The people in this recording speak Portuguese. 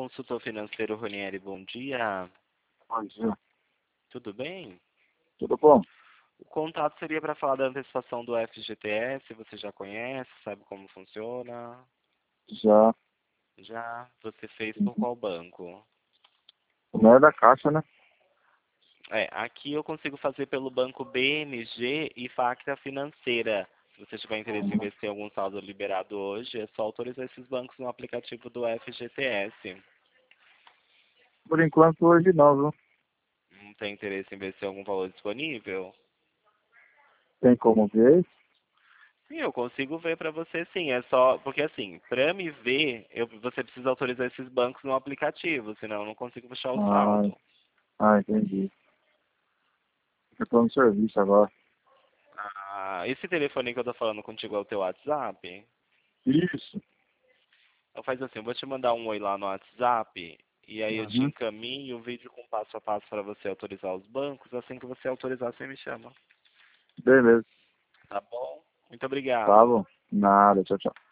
consultor financeiro Ronieri, bom dia. Bom dia. Tudo bem? Tudo bom? O contato seria para falar da antecipação do FGTS, você já conhece, sabe como funciona? Já. Já? Você fez por qual banco? O meu é da Caixa, né? Aqui eu consigo fazer pelo banco BMG e Facta Financeira. Se você tiver interesse em investir em algum saldo liberado hoje, é só autorizar esses bancos no aplicativo do FGTS. Por enquanto, hoje não, viu? Não tem interesse em investir em algum valor disponível? Tem como ver? Sim, eu consigo ver para você sim. É só porque assim, para me ver, você precisa autorizar esses bancos no aplicativo, senão eu não consigo fechar o Ah, saldo. entendi. Eu tô no serviço agora. Esse telefone que eu tô falando contigo é o teu WhatsApp? Isso. Eu faço assim, eu vou te mandar um oi lá no WhatsApp e aí eu te Uhum. encaminho o vídeo com passo a passo para você autorizar os bancos. Assim que você autorizar, você me chama. Beleza. Tá bom? Muito Tá obrigado. bom. Nada. Tchau, tchau.